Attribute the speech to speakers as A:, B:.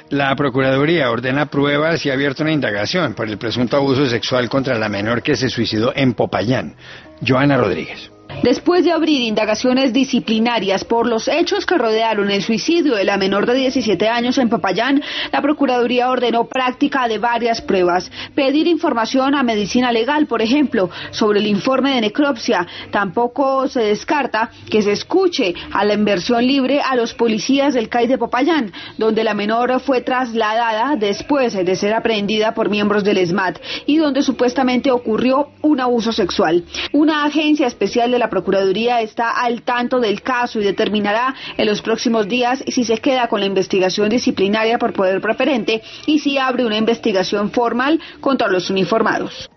A: La Procuraduría ordena pruebas y ha abierto una indagación por el presunto abuso sexual contra la menor que se suicidó en Popayán. Joana Rodríguez.
B: Después de abrir indagaciones disciplinarias por los hechos que rodearon el suicidio de la menor de 17 años en Popayán, la Procuraduría ordenó práctica de varias pruebas. Pedir información a Medicina Legal, por ejemplo, sobre el informe de necropsia. Tampoco se descarta que se escuche a la inversión libre a los policías del CAI de Popayán, donde la menor fue trasladada después de ser aprehendida por miembros del ESMAD y donde supuestamente ocurrió un abuso sexual. Una agencia especial de la Procuraduría está al tanto del caso y determinará en los próximos días si se queda con la investigación disciplinaria por poder preferente y si abre una investigación formal contra los uniformados.